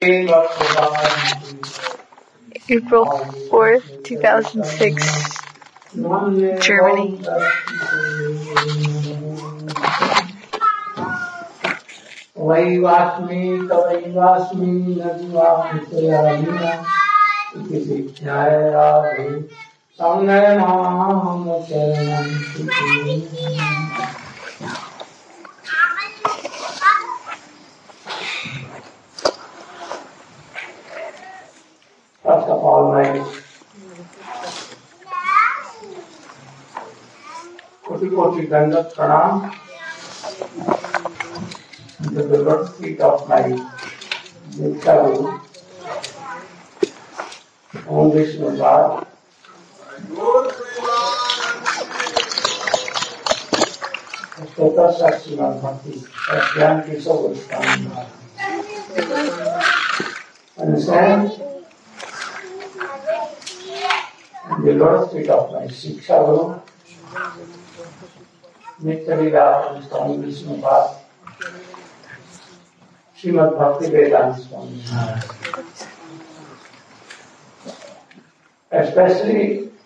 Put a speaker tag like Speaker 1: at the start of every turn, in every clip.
Speaker 1: April 4th, 2006, Germany.
Speaker 2: वैवास्मि तवैवास्मि नज्वामित्रयामिना इति शिक्षाय राधे संगयनाम चरणं First of all, my koti dandat pranam to the Lord's feet of my Diksha Guru, Om Vishnu Bhad. Stota Sakshivan Bhakti, Sasyan Kishore Goswami Bhad. Understand? And the Lord's feet of my Shiksha Guru, Nitya Swami Vishnu Bhad, Srimad Bhakti Vedanta Swami Maharaj. Especially,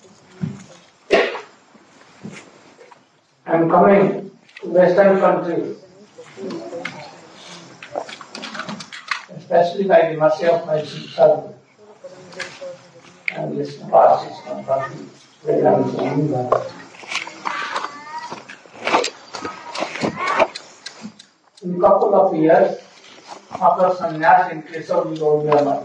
Speaker 2: I am coming to Western countries, especially by the mercy of my Shiksha Guru and this past Srimad Bhakti Vedanta Swami Maharaj. In a couple of years, after sannyas in Keshav Vidodhyama,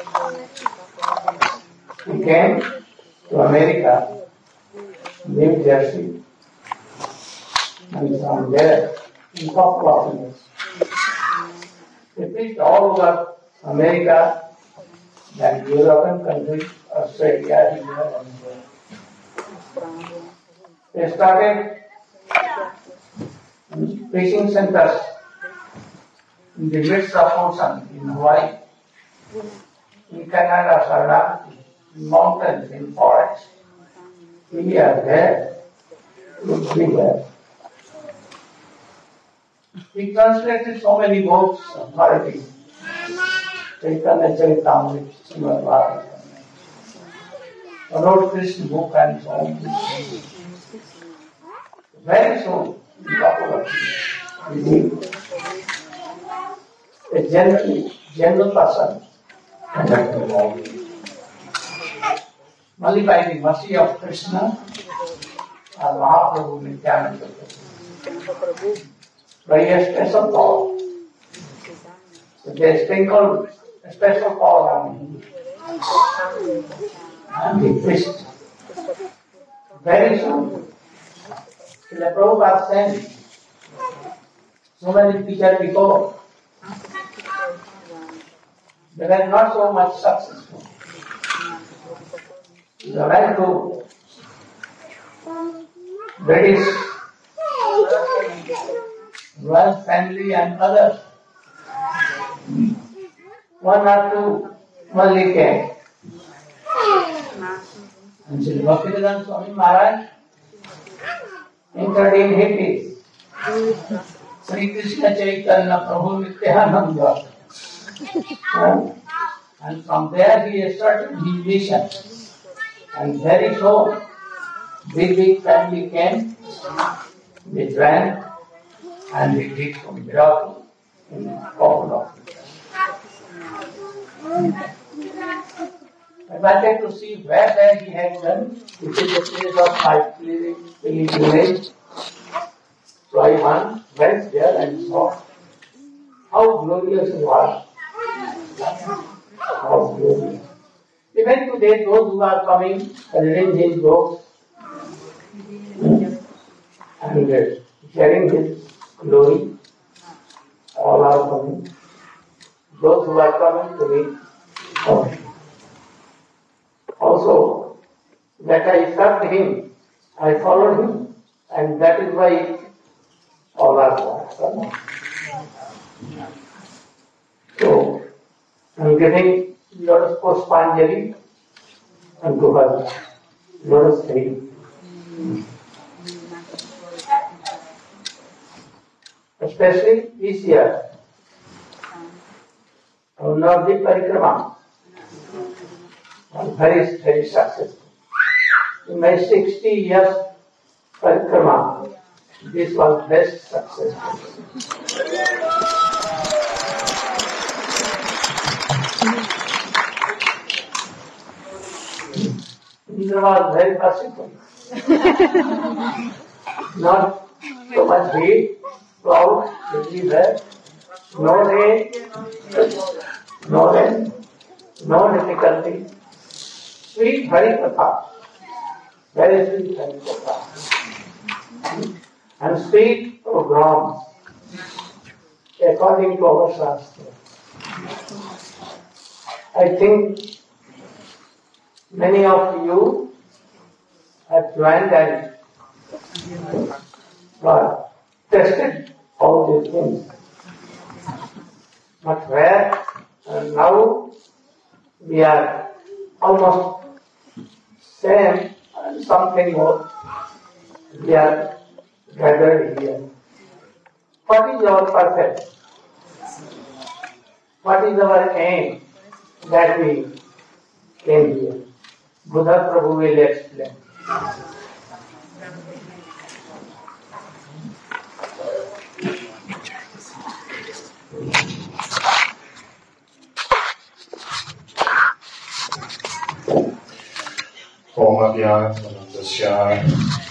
Speaker 2: he came to America, New Jersey, and from there, in a couple of years, he preached all over America, then European countries, Australia, India, and India. They started preaching centers in the midst of ocean, in Hawaii, in Canada, Saranagati, in mountains, in forests. We are there, everywhere. He translated so many books of Marathi, Chaitanya Charitamrita, Srimad Bhagavatam, wrote Krishna book and so on. Very soon, in a couple of years, we meet a general person, only by the mercy of Krishna or Mahaprabhu Nityananda, by a special power. So they sprinkled a special power on him. And he preached. Very soon, Srila Prabhupada sent so many teachers before. They were not so much successful. They went to British royal family and others. One or two only came. And Sri Bhaktivedanta Swami Maharaj entered in Hindis. Sri Krishna Chaitanya Prabhu Nityananda. And from there he started his mission. And very soon, big family came, they drank, and they did some miracle in a couple of years. I wanted to see where he had done, which is the place of my pilgrimage. So I went there and saw how glorious it was. How glorious. Even today, those who are coming, reading his books, and sharing his glory, all are coming. Those who are coming to me, coming. Also, that I served him, I followed him, and that is why all are coming. So, I am giving lot of Pushpanjali unto her. Let us read. Especially this year, Now the parikrama was very, very successful. In my 60 years parikrama, this was best successful. Indra was very merciful. Not so much heat, cloud, everywhere, no rain, no difficulty. Sweet Hari Katha, very sweet Hari Katha. And sweet programs, according to our Shastra. I think many of you have joined and tested all these things. But where now we are almost same and something more. We are gathered here. What is our purpose? What is our aim that we came here? Buddha Prabhu will explain.
Speaker 3: Om Adhyana Samandasya